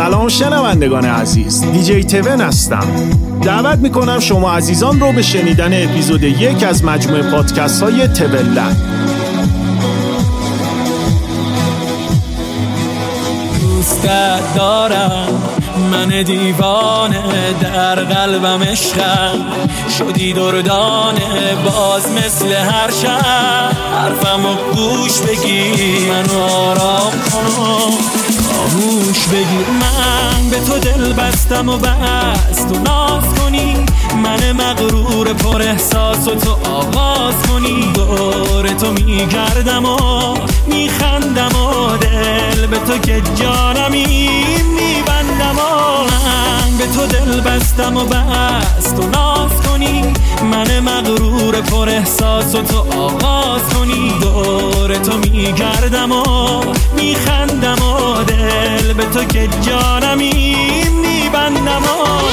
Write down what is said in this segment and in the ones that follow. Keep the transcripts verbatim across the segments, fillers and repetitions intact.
سلام شنوندگان عزیز، دیجی تون هستم. دعوت میکنم شما عزیزان رو به شنیدن اپیزود یک از مجموعه پادکست های تولد. دوستت دارم، من دیوانه، در قلبم عشقم شدی دردانه، باز مثل هر شب حرفمو گوش بگیر، منو آرام کن، خاموش بگیر. من به تو دل بستم و بس تو ناز کنی، من مغرور پر احساس و تو آغاز کنی. دور تو میگردم و میخندم و دل به تو که جانمی میبندم و من به تو دل بستم و بس تو ناز کنی، من مغرور پر احساس و تو آغاز کنی. دور تو میگردم و میخندم و دل به تو که جانمی میبندم و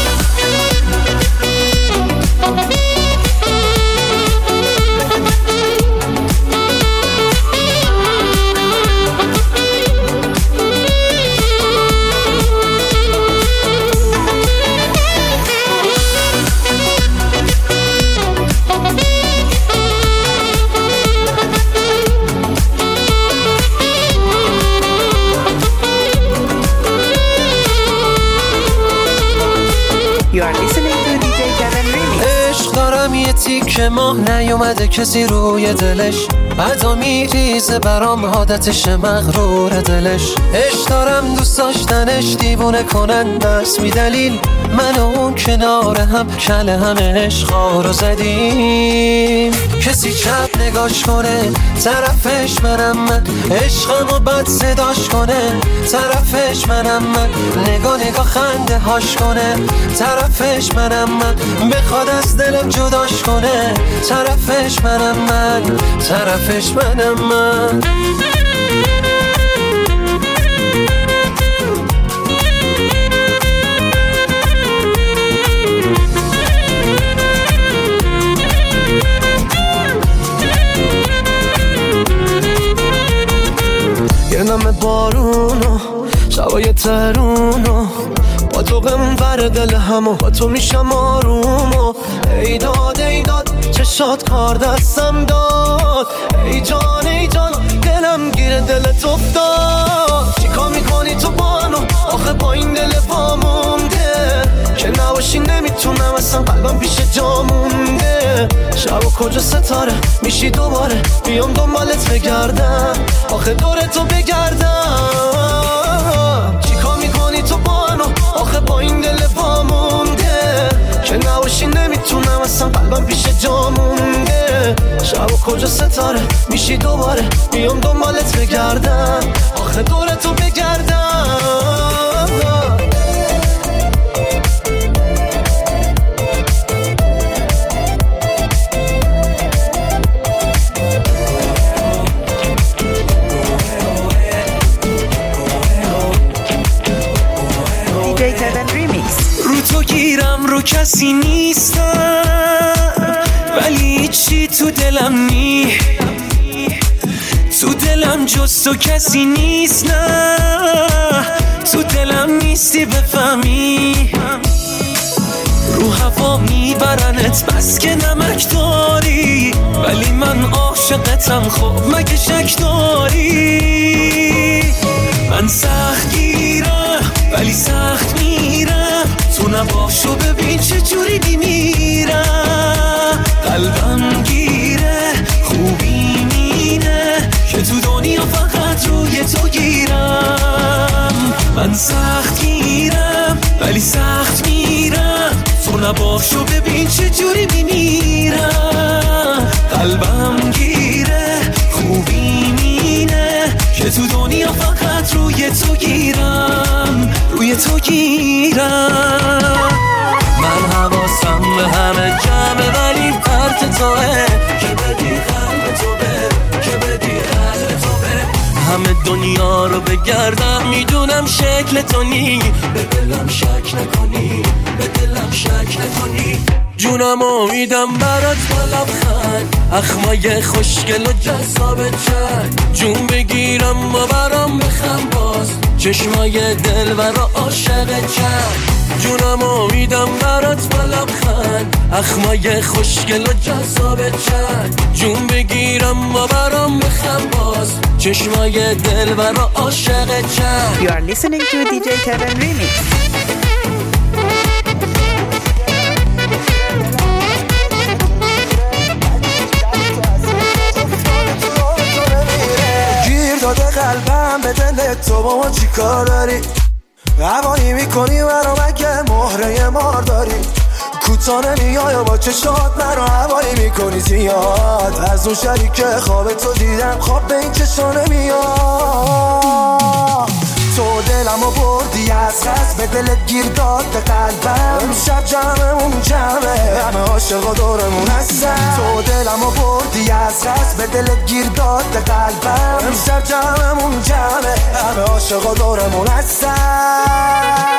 که ماه نیومده کسی روی دلش، بعدا میریزه برام عادتش مغرور دلش. عشق دارم دوست داشتنش دیوونه کننده است، بی دلیل من و اون کنار هم کله هم عشقا رو زدیم. کسی چپ نگاش کنه طرفش منم من، عشقمو بد صداش کنه طرفش منم من، نگاه نگاه خنده هاش کنه طرفش منم من، بخواد از دلم جداش کنه طرفش منم من، طرفش منم من. یه نم بارونو شبای ترونو با تو غمور دل همو با تو میشم آرومو. ای داد ای داد چشات کار دستم داد، ای جان ای جان دلم گیره دلت افتاد. چیکار میکنی تو بانو آخه با این دل وامونده، که نباشی نمیتونم اصلا قلبم پیش جا مونده. شب و کجا ستاره میشی دوباره بیام دنبالت بگردم، آخه دور تو بگردم. چیکار میکنی تو بانو آخه با این دل وامونده، که نباشی نمیتونم اصلا قلبم پیش جا مونده. شب و کجا ستاره میشی دوباره بیام دنبالت بگردم، آخه دور تو بگردم. رو تو گیرم رو کسی نیستم، ولی چی تو دلم نی، تو دلم جز تو کسی نیست، نه تو دلم نیستی بفهمی. رو هوا میبرنت بس که نمک داری، ولی من عاشقتم خب مگه شک داری. من سخت گیرم ولی سخت میرم، تو نباشو ببین چه جوری بیمیرم. قلبم گیره خوبی مینه که تو دنیا فقط روی تو گیرم. من سخت گیرم ولی سخت میرم، تو نباشو ببین چه جوری بیمیرم. قلبم گیره خوبی مینه که تو دنیا فقط روی تو گیرم، روی تو گیرم. من حواسم به همه جمعه ولی پرت توه، که بدی قلب تو بره، که بدی قلب تو بره. همه دنیا رو بگردم میدونم شکل تو نی، به دلم شک نکنی، به دلم شک نکنی. جونم امیدم برات با لبخند، اخمای خوشگل و جذاب چند، جون بگیرم و برام بخم باز. چشمای دل و را عاشق چند جونمو میدم برات با لبخند اخمای خوشگل و جذاب چند جون بگیرم و برام بخم باز چشمای دل و را عاشق چند. You are listening to دی جی Kevin Remix. داده قلبم به دلت تو با ما چی کار داری هوایی میکنی منو مگه مهره مار داری کوتاه نمیای با چشات منو هوایی میکنی زیاد از اون شریک خواب تو دیدم خواب به این چشا نمیاد تو دلمو بردی از خست به دلت گیر داد به قلبم امشب جمعمون جمعه همه عاشقا دورمون هستن تو دلمو بردی از خست به دلت گیر داد به قلبم امشب جمعمون جمعه همه عاشقا دورمون هستن.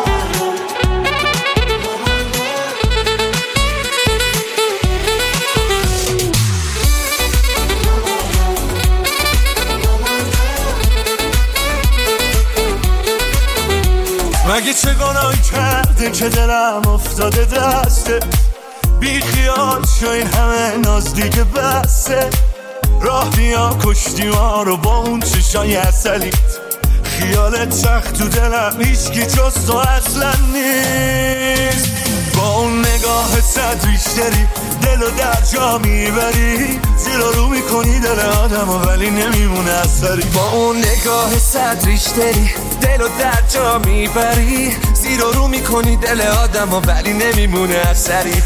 مگه چه گناهی کرده که دلم افتاده دسته بی خیال شو این همه ناز دیگه بسته راه بیا کشتی ما رو با اون چشای عسلیت خیالت سخت تو دلم هیچکی جز تو اصلا نیست با اون نگاه صد بیشتری دلو در جا میبری زیر رو میکنی دل آدم و ولی نمیمونه اثری با اون نگاه صد ریشتری دلو در جا میبری زیر رو میکنی دل آدم و ولی نمیمونه اثری.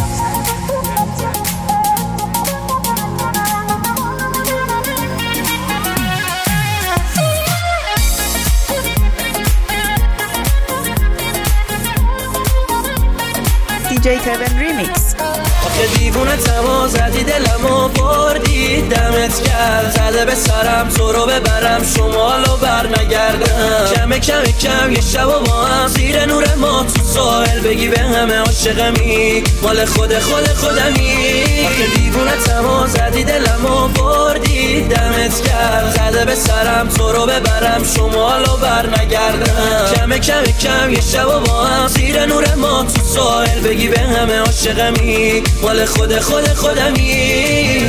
دی جی Kevin Remix. آخه دیوونه تما زدی دلمو بردی دمت کرد زده به سرم تو رو ببرم شمالو بر نگردم کم کم کم یه شب و با هم زیر نور ما تو ساحل بگی به همه عاشقمی مال خود خود خودمی آخه دیوونه تما زدی دلمو بردی دمت کرد زده به سرم تو رو ببرم شمالو بر نگردم کم کم کم یه شب و با هم زیر نور ما تو ساحل بگی به همه عاشقمی مال خود خود خودمی.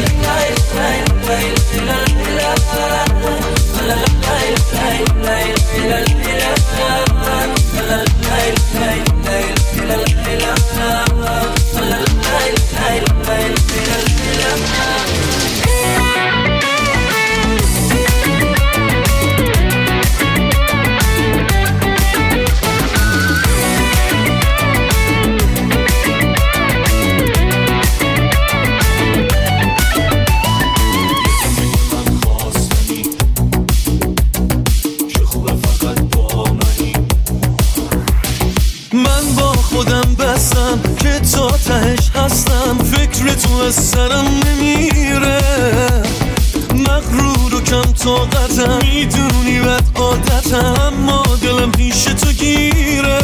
که تا تهش هستم فکر تو از سرم نمیره مغرور و کم طاقتم میدونی بد عادتم اما دلم پیش تو گیره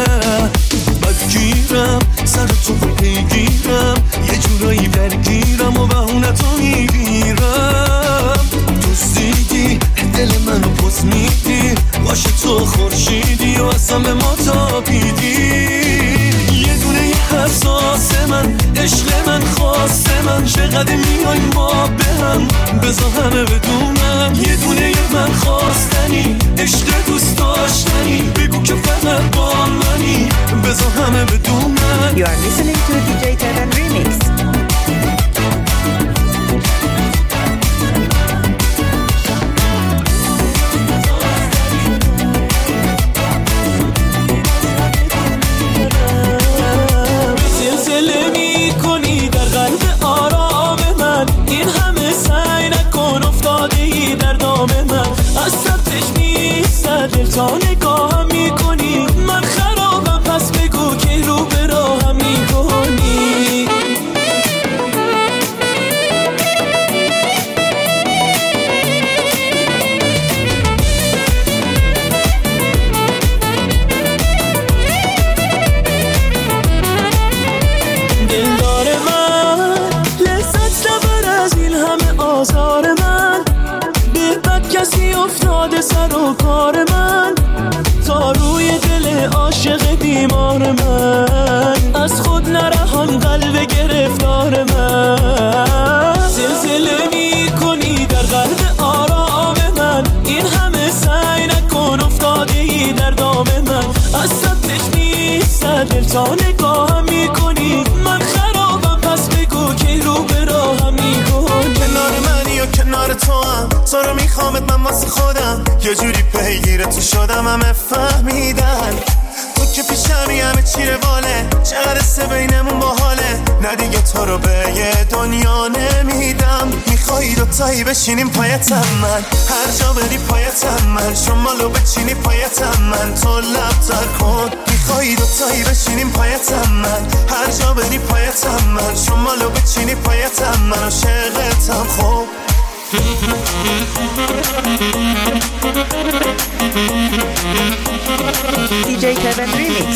بدگیرم سر تو پیگیرم یه جورایی برگیرم و بهونه تو میگیرم دوستیدی دل منو پس میدی باشه تو خورشیدی و اصلا به ما تابیدی یه دونه حساس من عشق من خاص من چقدر میای ما به هم بذار همه بدونم یه دونه من خواستنی عشق دوست داشتنی بگو که فقط با منی بذار همه بدونم. You are listening to دی جی Kevin Remix. این همه سعی نکن افتادی در دام من افتاده سر و کار من، تا روی دل عاشق بیمار من، از خود نرهان قلب گرفتار من. زلزله می کنی در قلب آرام من، این همه سعی نکن افتاده ای در دام من. از سبتش نیست دل تا نگاهم می کنی، من خرابم پس بگو که رو به راهم می کنی. کنار منی و کنار تو هم، تو رو میخوامت من واسه خودم، یه جوری پیگیر تو شدم همه فهمیدن. تو که پیشمی همه چی رواله، چقدر سه بینمون باحاله، نه دیگه تو رو به یه دنیا نمیدم. میخوایی دوتایی بشینیم پایتم من، هر جا بری پایتم من، شمالو بچینی پایتم من، تو لب تر کن. میخوایی دوتایی بشینیم پایتم من، هر جا بری پایتم من، شمالو بچینی پایتم من، عاشقتم خوب. دی جی Kevin Remix.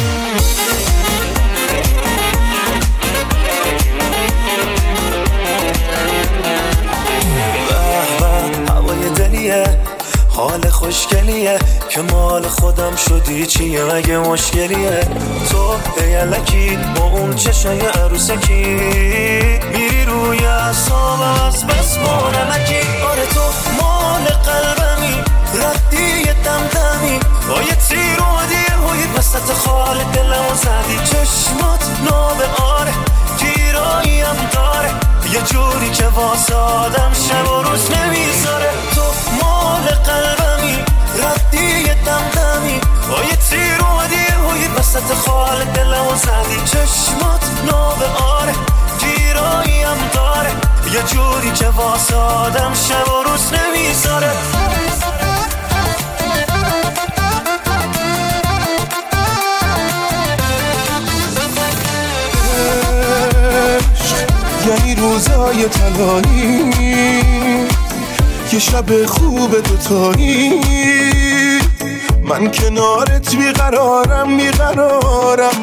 هوای دلیه، حال خوشگلیه، که مال خودم شدی چیه مگه مشکلیه؟ تو یلکی با اون چشای عروسکی، میری روی اعصابم از بس مانمکی. آره تو مال قلبمی، ردی یه دمدمی، با یه تیر اومدی هوی وسط خال دلمو زدی. چشمات نابه آره، گیراییم داره، یه جوری که واسه آدم شب و روز نمیذاره. تو مال قلبمی، ردی یه دمدمی، با یه تیر اومدی هوی وسط خال دلمو زدی. چشمات نابه آره، گیراییم داره، یه جوری که واسه آدم شب و روز نمیذاره. یعنی روزای طلایی، یه شب خوب دوتایی، من کنارت بیقرارم بیقرارم.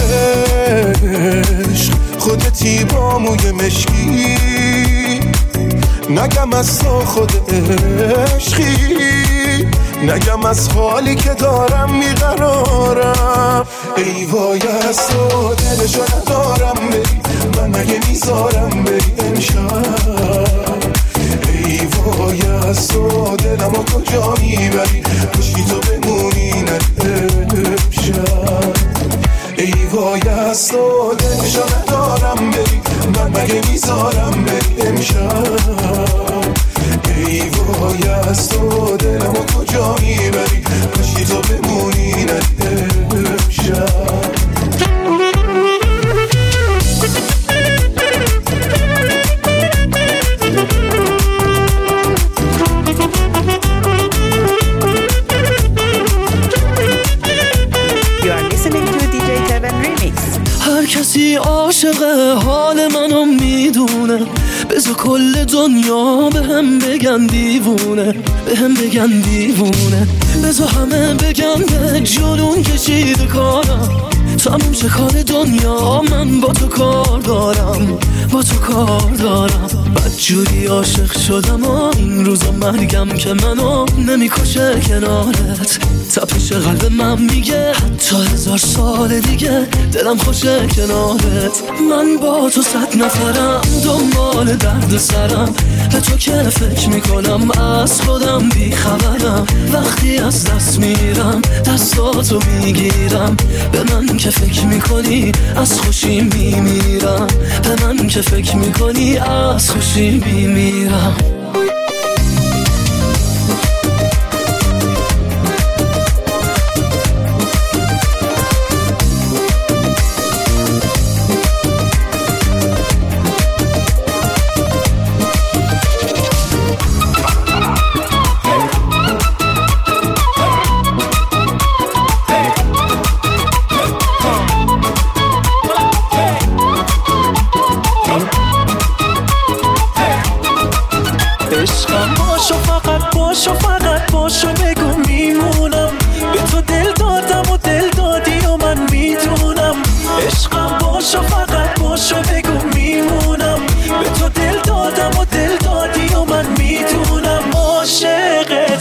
عشق خودتی با موی مشکی، نگم از تو خود عشقی، نگم از حالی که دارم بیقرارم. ای وای از تو دلشو ندارم بری، من مگه میذارم بری امشب. ای وای از تو دلمو کجا میبری، کشی تو بمونی نه امشب. ای وای از تو دلشو ندارم بری، من مگه میذارم بری امشب. ای وای از تو دلمو کجا میبری، کشی تو بمونی نه امشب. هر کسی عاشق حال منو میدونه، بذار کل دنیا به هم بگن دیوونه، به هم بگن دیوونه، بذار همه بگن به جنون کشیده کارم، تموم شه کار دنیا، من با تو کار دارم، با تو کار دارم. بدجوری عاشق شدم و این روزا مرگم که منو نمیکشه کنارت. تپش قلب من میگه حتی هزار سال دیگه دلم خوشه کنارت. من با تو صد نفرم، دنبال درد سرم، به تو که فکر میکنم از خودم بیخبرم. وقتی از دست میرم دستاتو میگیرم، به من که فکر میکنی از خوشی میمیرم، به من که فکر میکنی از خوشی میمیرم. عشقم باشو، فقط باشو، فقط باشو، بگو میمونم. به تو دل دادم و دل دادی و من میدونم. عشقم باشو، فقط باشو، بگو میمونم. به تو دل دادم و دل دادی و من میدونم. عاشقت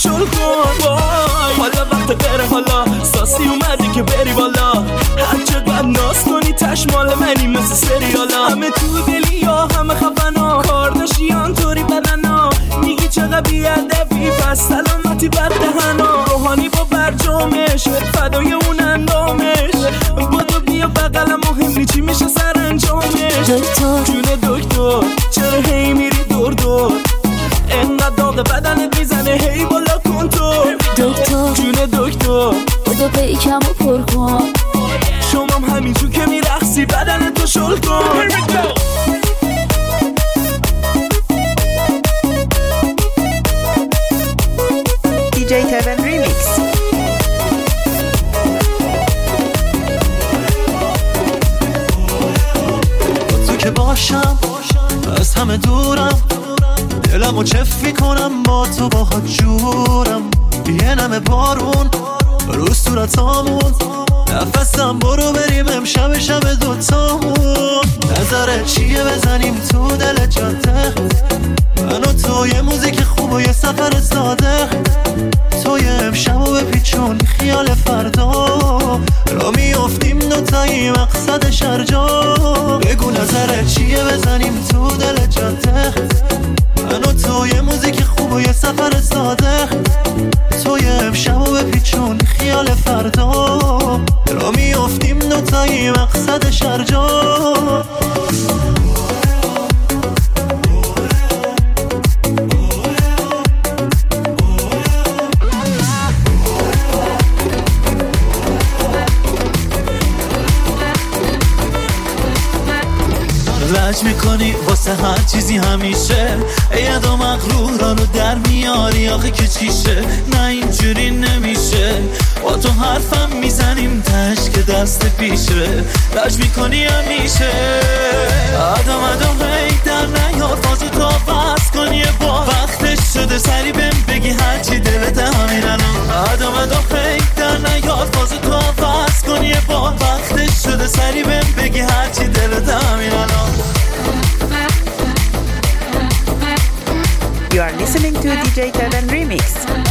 شل کن. حالا وقت بره، حالا ساسی اومدی که بری بالا. هر چقدر ناز کنی تشمال منی مثل سریالا. همه تو دلی یا همه خفنا، کارداشیان طوری بدنا. میگی چقدر بیادبی پس سلامتی بد دهنا. روحانی با برجامش فدای اون اندامش. بادو بیا بقلم مهم نی چی میشه سر انجامش. دکتر جون دکتر چرا هی میری دور دور؟ انقدر داغ بدنت میزنه هی بالا کن تو. دکتر جون دکتر بودو پیکم و پر کن. شمام همینجور که میرقصی بدن تو شل کن. دی جی Kevin Remix. تو که باشم از همه دورم، دلمو چف میکنم با تو باهات جورم. یه نمه بارون رو صورتامون، نفسم برو بریم امشب شب دوتامون. نظرت چیه بزنیم تو دل جاده، من و تو یه موزیک خوب و یه سفر ساده. تو یه امشبو بپیچون خیال فردا، را میافتیم دوتایی مقصد شرجا. بگو نظرت چیه بزنیم تو دل جاده، من و تو یه موزیک خوب و یه سفر ساده. تو یه امشبو بپیچون خیال فردا، را میافتیم دوتایی مقصد شرجا. لج میکنی واسه هر چیزی همیشه، ایدا مغرورانو در میاری آخه که چیشه. نه اینجوری نمیشه، با تو حرفم میزنیم تش که دست پیشه. لج میکنی همیشه، آدم آدم هی در نیار بازو تو بس کن یه بار. وقتش شده سری بهم بگی هرچی دلت همین الان. آدم آدم هی در نیار بازو تو بس کن یه بار. وقتش شده سری بهم بگی هرچی دلت همین الان. You are listening to دی جی Kevin Remix.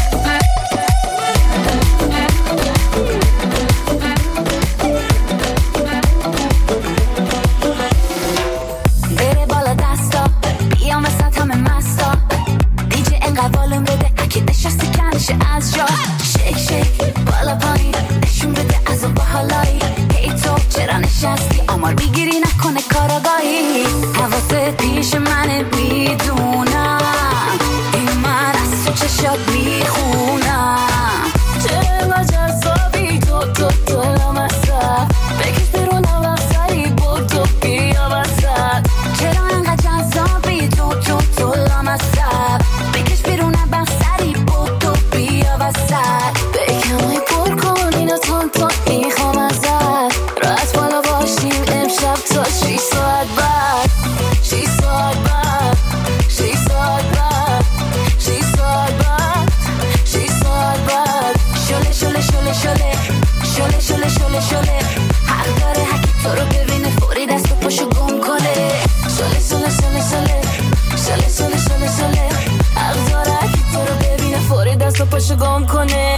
بره بالا دستا بیام وسط همه مستا. دیجی انقدر والون بده اگه نشستی کنشه از جا. شیک شیک بالا پایین نشون بده از اون باحالایی. هی تو چرا نشستی آمار میگیری نکنه کاراگاهی. حواست پیش منه میدونم، این من از تو چشات میخونم. چرا جذابی تو تو تو لامصب، بکش برون وقتایی بود تو بیا وسط. چرا انقدر جذابی تو تو تو لامصب، بکش برون وقتایی بود تو بیا وسط. بکمای پر کن اینو تون تو میخوام ازت. راحت بالا باشیم امشب تا شیش ساعت بعد. شیش ساعت بعد شیش ساعت بعد شیش ساعت بعد شیش ساعت بعد. شله شله شله شله شله شله شله شله. حق داره هکی تو رو ببینه فوری دست و پاشو گم کنه. شله شله شله شله شله شله شله شله. حق داره هکی تو رو ببینه فوری دست و پاشو گم کنه.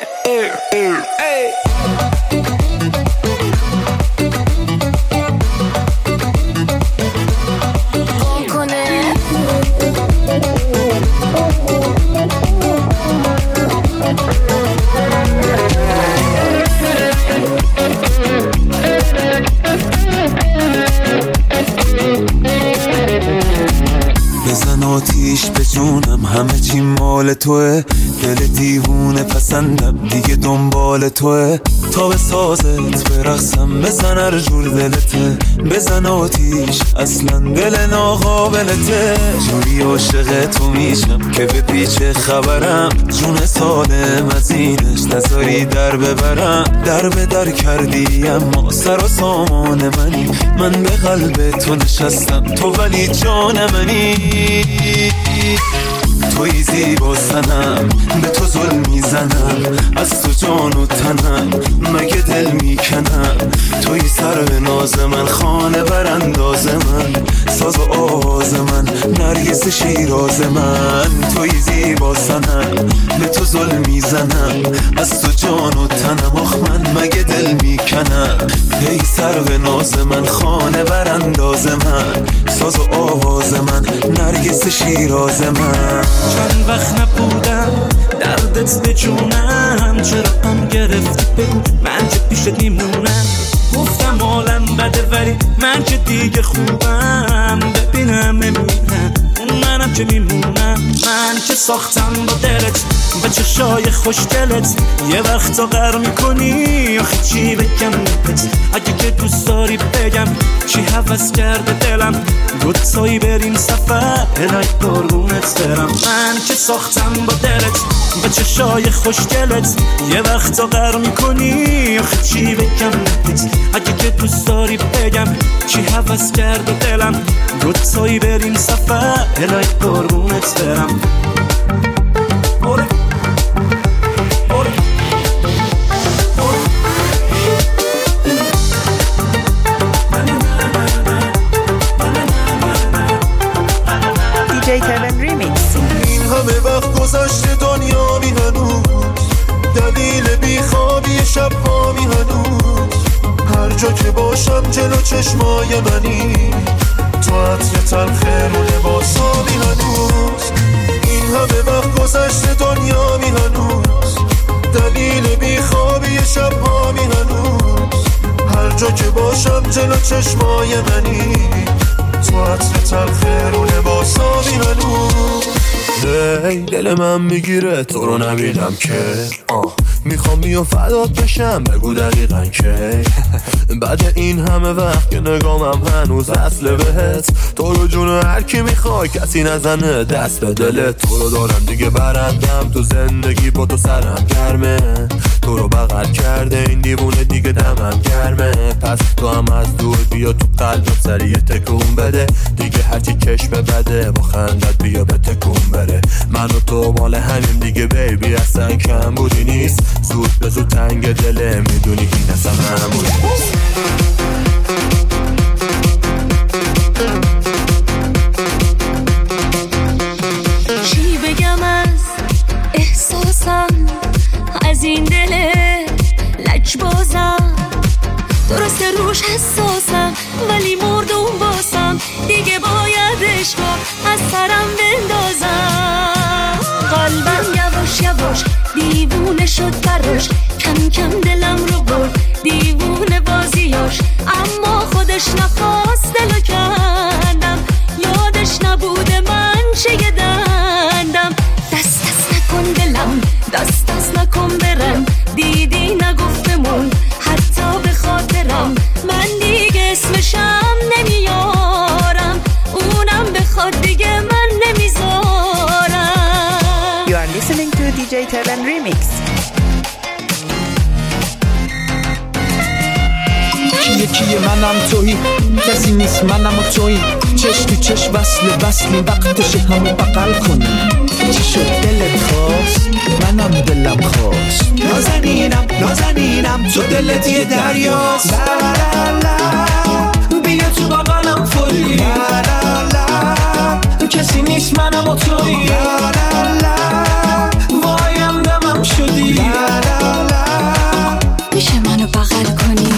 بزن آتیش به جونم همه چی مال توه. دل دیوونه پسندم دیگه دنبال توه. تا به سازت برقصم بزن هر جور دلته. بزن آتیش اصلا دل ناقابلته. جوری عاشق تو میشم که به پیچ خبرم. جون سالم از اینش نذاری در ببرم. در به در کردی اما سر و سامان منی. من به قلب تو نشستم تو ولی جان منی. توی زیبا سنم به تو ظلم میزنم. از تو جان و تنم مگه دل میکنم. توی سر به ناز من خانه برانداز من. ساز و آواز من نرگس شیراز من. توی زیبا سنم به تو زل میزنم از تو جان و تنم، آخ من مگه دل میکنم. ای سرو ناز من، خانه برانداز من، ساز و آواز من، نرگس شیراز من. چند وقت نبودم دردت به جونم، چرا هم گرفتی بگو من چه پیشت میمونم. گفتم عالم بده ولی من که دیگه خوبم، ببینم نمیرم اون منم که میمونم. من که ساختم با دلت با چشای خوشگلت، یه وقتا غر میکنی آخه چی بگم بهت. اگه که دوست داری بگم چی هوس کرده دلم، دوتایی بریم سفر الهی قربونت برم. من که ساختم با دلت با چشای خوشگلت، یه وقتا غر میکنی آخه چی بگم بهت. اگه که دوست داری بگم چی هوس کرده دلم، دوتایی بریم سفر الهی قربونت برم. دی جی تون ریمیکس. این همه وقت گذشته دنیا می هنوز، دلیل بیخوابی شب ها می هنوز. هر جا که باشم جلو چشمای منی، تو عطر تلخ رو لباسا می هنوز. این همه وقت گذشته دنیا می هنوز، دلیل بیخوابی شب ها می هنوز. هر جا که باشم جلو چشمای منی، تو عطر تلخ رو لباسا می هنوز. ای دل من میگیره تو رو نبینم که آه میخوام بیام فدات بشم، بگو دقیقا که بعد این همه وقت که نگامم هنوز اصله بهت. تو رو جون هر کی میخوای کسی نزنه دست به دلت. تو رو دارم دیگه برندم تو زندگی، با تو سرم گرمه. تو رو بغل کرده این دیوونه دیگه دمم گرمه. پس تو هم از دور بیا تو قلبم سریع تکون بده دیگه، هرچی چشم بده با خندت بیا به تکون بره. من و تو مال همین دیگه بیبی، اصلا کم بودی نیست. زود به زود تنگ دله میدونی این اصلا همونی نیست. چی بگم از احساسم، از این دل لجبازم. درسته روش حساسم ولی مردم باسم، دیگه باید عشقا از سرم بندازم. قلبم یواش یواش دیوونه شد براش، کم کم دلم رو برد دیوونه بازیاش. اما خودش نخواست دلو کندم، یادش نبوده من چه دندم. دست دست نکن دلم، دست دست نکن برم، دیدی نگفتمون حتی به خاطرم. من دیگه اسمشم نمیارم، اونم بخواد دیگه من نمیذارم. You are listening to دی جی تون ریمیکس. کیه کیه منم تویی، کسی نیست منم و تویی. چش تو چش وصل وصلی، وقتش همو بغل کنیم. چی شد دلت خواست منم دلم خواست. نازنینم نازنینم تو دلت یه دریاست. لا لا لا بیا تو بغلم فوری. لا لا لا کسی نیست منم و تویی. لا لا لا وایم دمم شدی. لا لا لا میشه منو بغل کنی؟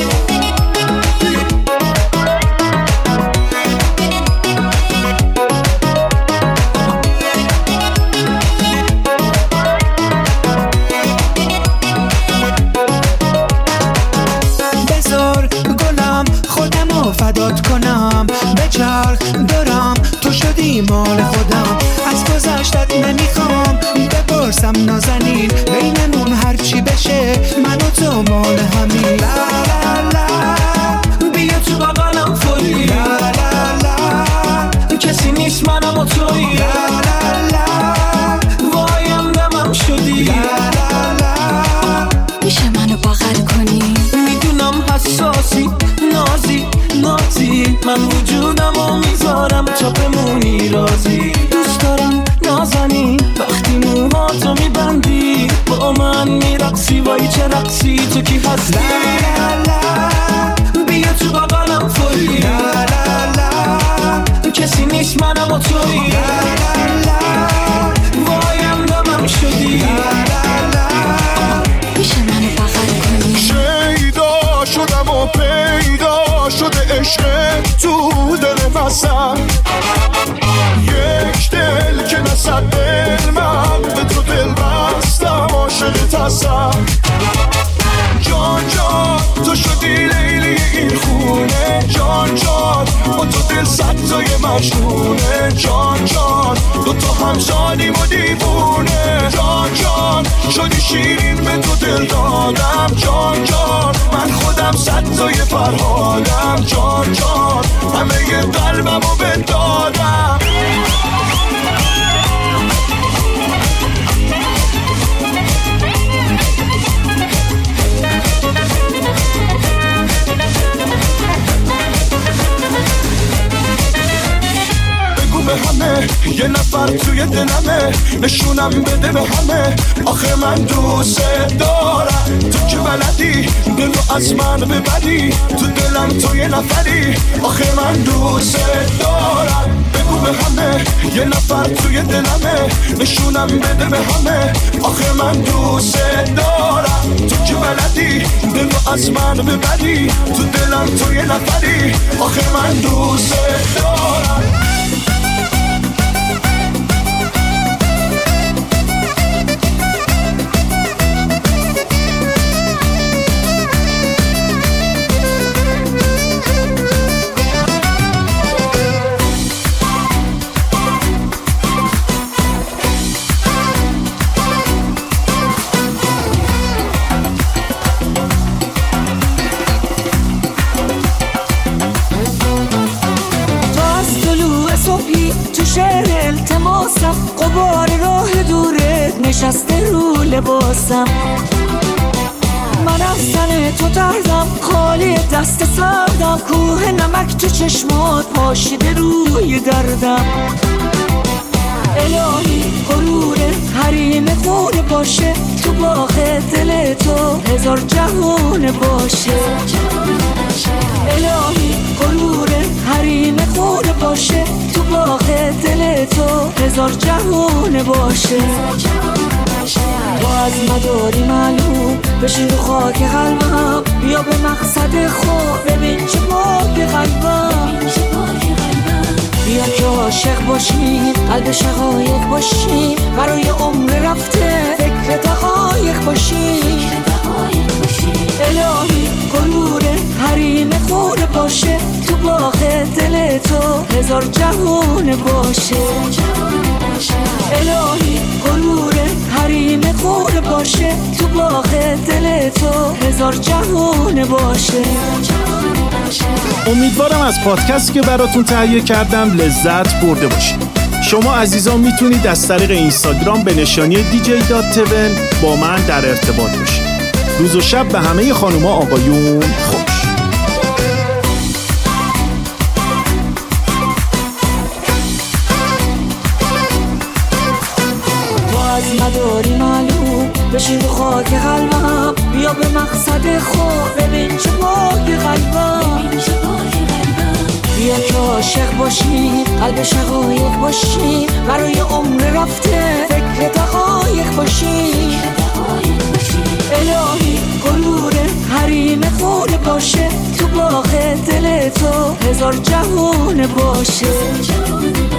فدات کنم به چرخ دارم، تو شدی مال خودم. از گذشتت نمیخوام بپرسم نازنین، بینمون هرچی بشه من و تو مال همین. لا لا لا بیا تو بغلم فوری. لا لا لا کسی نیست منم و تویی. لا لا لا وایم دمم شدی. لا لا لا میشه منو بغل کنی؟ میدونم حساسی نازی نازی، من وجودم و میذارم تا بمونی رازی. دوست دارم نازنین وقتی موهاتو میبندی، با من میرقصی وای چه رقصی، تو کی هستی؟ لا لا لا بیا تو بغلم فوری. لا لا لا کسی نیست منم و تویی. لا لا لا وایم دمم شدی. هستم، یک دل که نصد دل من به تو دل بستم، عاشقت هستم. جان جان تو شدی لیلی این خونه، جان جان با تو دل صد تای مجنونه، جان جان دو تا همزادیم و دیوونه، جان جان شدی شیرین به تو دل دادم، جان جان من خودم صد تای فرهادم، جان جان همه قلبم رو بدادم. به همه یه نفر توی دلمه، نشونم بده به همه، آخه من دوست دارم. تو که بلدی دلو از من ببری، تو دلم تو یه نفری، آخه من دوست دارم. بگو به همه یه نفر توی دلمه، نشونم بده به همه، آخه من دوست دارم. تو که بلدی دلو از من ببری، تو دلم تو یه نفری، آخه من دوست دارم. قبار راه دورت نشسته رو لباسم، من از تن تو دردم خالی دست سردم، کوه نمک تو چشمات پاشیده روی دردم. الهی غرور حریم خونه باشه، تو باغ دل تو هزار جهون باشه. الهی غرور حریم خونه باشه، تو باغ دل تو هزار جهون باشه. تو از مداری معلوم بشین رو خاک قلبم، بیا به مقصد خود ببین چه پاک قلبم. بیا که عاشق باشیم، قلب شقایق باشیم، برای عمر رفته فکر دقایق باشیم. الهی غرور حریم خونه باشه، تو باغ دل تو هزار جهون باشه. الهی غرور حریم خونه باشه، تو باغ دل تو هزار جهون باشه. امیدوارم از پادکست که براتون تهیه کردم لذت برده باشید. شما عزیزان میتونید از طریق اینستاگرام به نشانی دی جی دات تون با من در ارتباط باشید. روز و شب به همه خانوما آقایون خوش. تو از مداری معلوم بشین رو خاک قلبم، بیا به مقصد خود ببین چه پاک قلبم. بیا که عاشق باشیم، قلب شقایق باشیم، برای عمر رفته فکر دقایق باشیم. الهی غرور حریم خونه باشه، تو باغ دل تو هزار جهون باشه.